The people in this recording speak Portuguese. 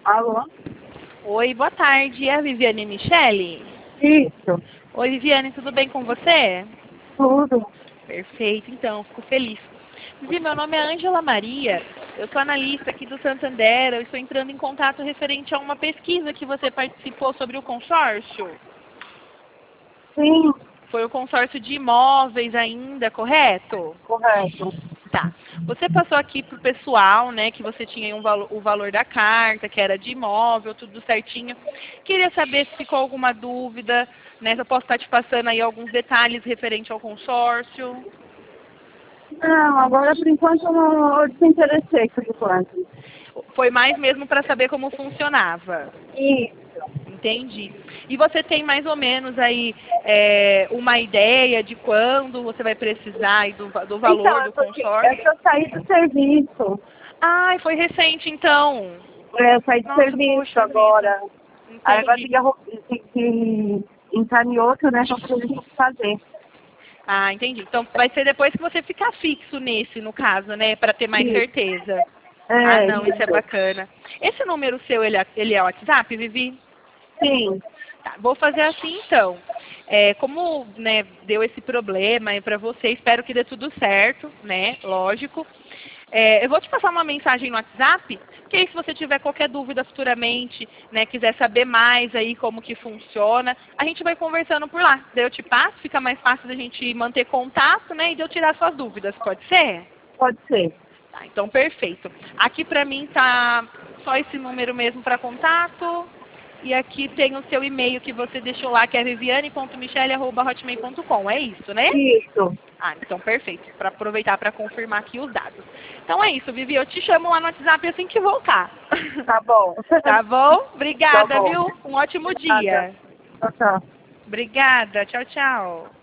Alô? Oi, boa tarde. É a Viviane Michele? Isso, Oi, Viviane, tudo bem com você? tudo. Perfeito, então, fico feliz. Vivi, meu nome é Ângela Maria, eu sou analista aqui do Santander, eu estou entrando em contato referente a uma pesquisa que você participou sobre o consórcio. Sim, Foi o consórcio de imóveis ainda, correto? correto. Tá. Você passou aqui pro pessoal, né, que você tinha o valor da carta, que era de imóvel, tudo certinho. Queria saber se ficou alguma dúvida, né, se eu posso estar te passando aí alguns detalhes referente ao consórcio. Não, agora por enquanto eu não desinteressei por enquanto. Foi mais mesmo para saber como funcionava. Isso. Entendi. E você tem mais ou menos aí uma ideia de quando você vai precisar aí do Então, valor do é consórcio? que eu saí do serviço. Ai, foi recente então. Eu saí do Nossa, serviço poxa vida. agora. Aí agora Entendi. tem que entrar em outro, né, pra poder fazer. Ah, entendi. Então vai ser depois que você ficar fixo nesse, no caso, né? Para ter mais Isso. certeza. Ah, É, não, isso é isso. bacana. Esse número seu, ele é WhatsApp, Vivi? Sim. Tá, vou fazer assim então. Como, né, deu esse problema aí para você, espero que dê tudo certo, né? Lógico. Eu vou te passar uma mensagem no WhatsApp, que aí se você tiver qualquer dúvida futuramente, né, quiser saber mais aí como que funciona, a gente vai conversando por lá. Daí eu te passo, fica mais fácil da gente manter contato, né, e de eu tirar suas dúvidas, pode ser? Pode ser. Tá, então perfeito. Aqui pra mim tá só esse número mesmo para contato. E aqui tem o seu e-mail que você deixou lá, que é viviane.michele@hotmail.com. É isso, né? Isso. Ah, então perfeito. Para aproveitar para confirmar aqui os dados. Então é isso, Vivi. Eu te chamo lá no WhatsApp assim que voltar. Tá bom. Tá bom? Tá Obrigada, bom. viu? Um ótimo Nada. dia. Tchau, tchau. Obrigada. Tchau, tchau.